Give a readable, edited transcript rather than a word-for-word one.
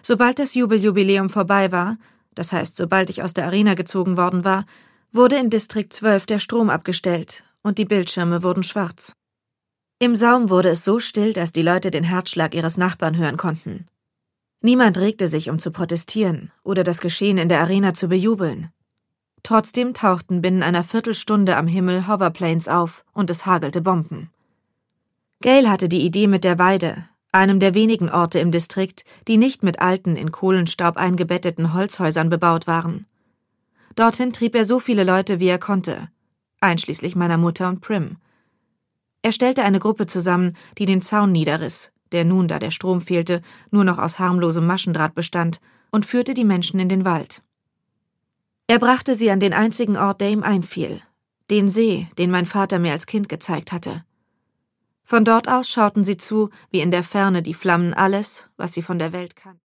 Sobald das Jubeljubiläum vorbei war, das heißt, sobald ich aus der Arena gezogen worden war, wurde in Distrikt 12 der Strom abgestellt und die Bildschirme wurden schwarz. Im Saum wurde es so still, dass die Leute den Herzschlag ihres Nachbarn hören konnten. Niemand regte sich, um zu protestieren oder das Geschehen in der Arena zu bejubeln. Trotzdem tauchten binnen einer Viertelstunde am Himmel Hoverplanes auf und es hagelte Bomben. Gail hatte die Idee mit der Weide, einem der wenigen Orte im Distrikt, die nicht mit alten, in Kohlenstaub eingebetteten Holzhäusern bebaut waren. Dorthin trieb er so viele Leute, wie er konnte, einschließlich meiner Mutter und Prim. Er stellte eine Gruppe zusammen, die den Zaun niederriss, der nun, da der Strom fehlte, nur noch aus harmlosem Maschendraht bestand, und führte die Menschen in den Wald. Er brachte sie an den einzigen Ort, der ihm einfiel, den See, den mein Vater mir als Kind gezeigt hatte. Von dort aus schauten sie zu, wie in der Ferne die Flammen alles, was sie von der Welt kannten.